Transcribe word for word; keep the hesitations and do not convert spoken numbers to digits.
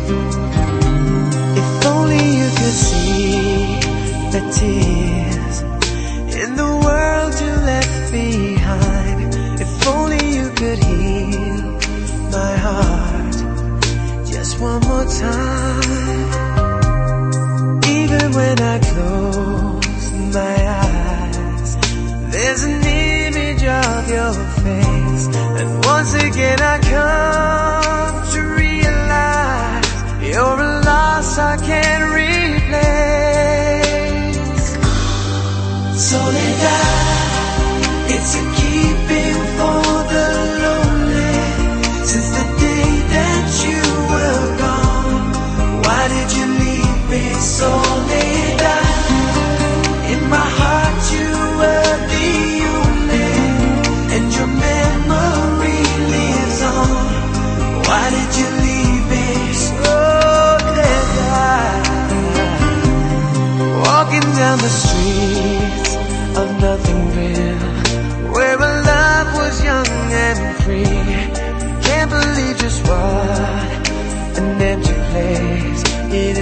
If only you could see the tears in the world you left behind. If only you could heal my heart just one more time. Even when I close my eyes, there's an image of your face, and once again I come to realize you're a loss I can't replace. Soledad, it's a keeping for the lonely. Since the day that you were gone, why did you leave me, Soledad? In my heart you were the only, and your memory lives on. Why did you leave me, Soledad? Walking down the streets of nothing real, where our love was young and free. Can't believe just what an empty place it